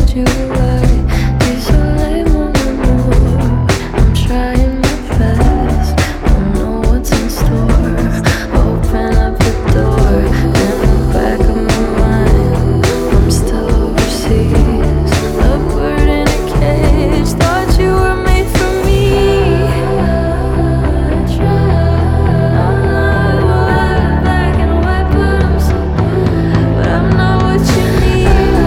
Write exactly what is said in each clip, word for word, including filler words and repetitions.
you lie. Désolé mon amour, I'm trying my best. Don't know what's in store. Open up the door. In the back of my mind, I'm still overseas. A bird in a cage. Thought you were made for me. I tried. I'm not black and white, but I'm so blue. But I'm not what you need.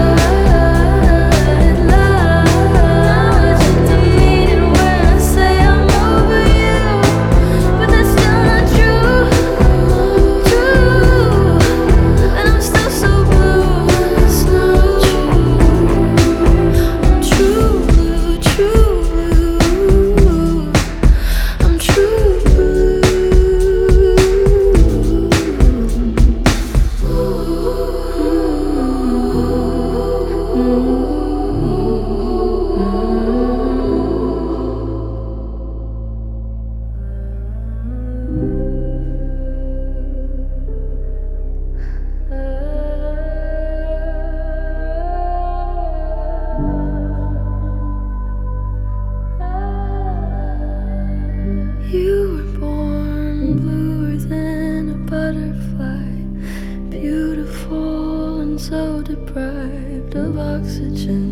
You were born bluer than a butterfly, beautiful and so deprived of oxygen.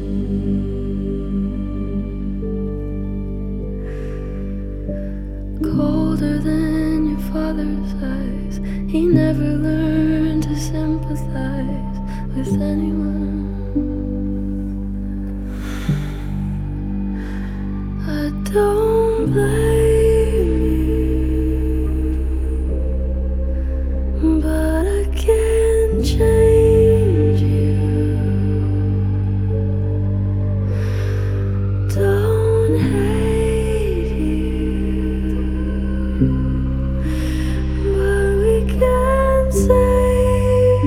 Colder than your father's eyes, he never learned to sympathize with anyone. I don't blame you, but I can't change you. Don't hate you, but we can't save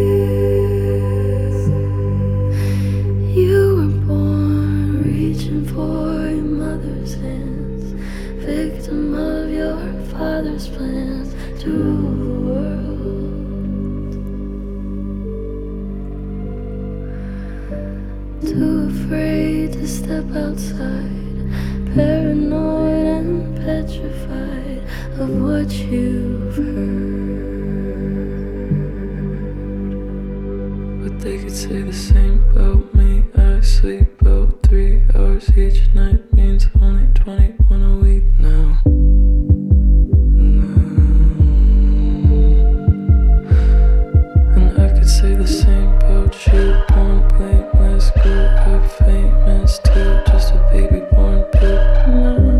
you. You were born reaching for your mother's hands, victim of your father's plans to rule the world. Too afraid to step outside, paranoid and petrified of what you've heard. But they could say the same about me. I sleep about three hours each night, means only twenty-one a week now. And I could say the same about you. Born blameless, grew up famous too, just a baby born poop now.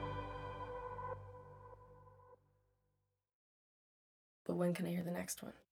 But when can I hear the next one?